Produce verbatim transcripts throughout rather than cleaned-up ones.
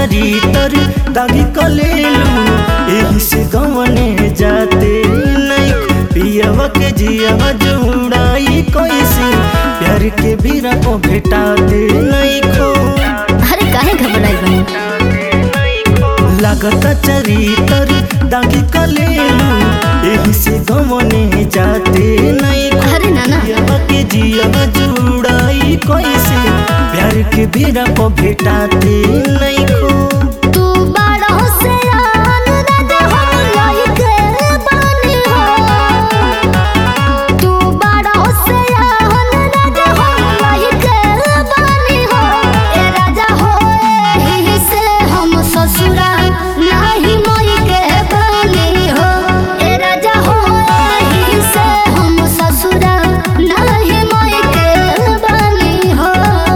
चरितर दागी कलेलू एही से गवने जाते नहीं पियवा के जिया जुड़ाई कैसे प्यार के बीरा को भेटाते नहीं खो। अरे काहे घबराई बनी लागता चरितर दागी कलेलू एही से गवने जाते नहीं अरे नाना पियवा के जिया जुड़ाई कैसे प्यार के बीरा को भेटाते नहीं खो। तू बड़ा होशियार राजा हम लइके बानी हो। तू बड़ा होशियार राजा हम लइके बानी हो। ए राजा हो एही से हम ससुरा नाही मोइके बानी हो। ए राजा हो एही से हम ससुरा नाही मोइके बानी हो।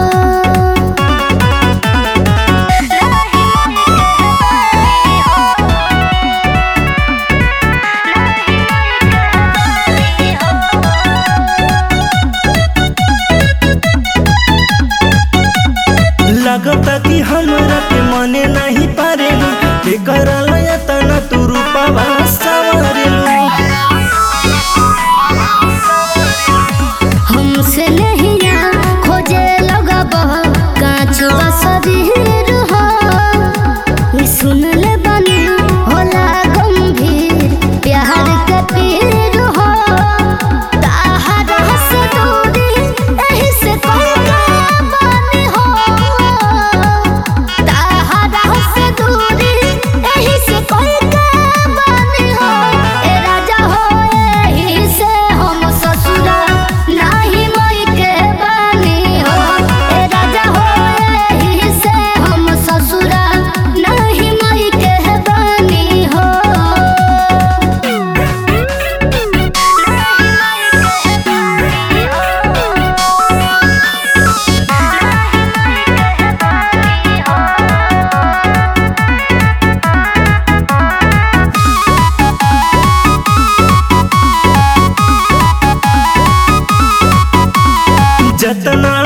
लगता कि हमरा के मने नहीं पारेलू बेकर लया तना तू रूपवा सवारेलू। हमसे नहीं खोजे लगब कांच शरीर हो। ई सुन ले बनी होला गंभीर प्यार के पीर हो। ताहरा से दूरी एही से कोई के बानी हो। ताहरा से दूरी एही से कोई के बानी हो। ए राजा हो एही से हम ससुरा नाही मोइके बानी हो। ए राजा हो एही से हम ससुरा नाही मोइके बानी हो। जतना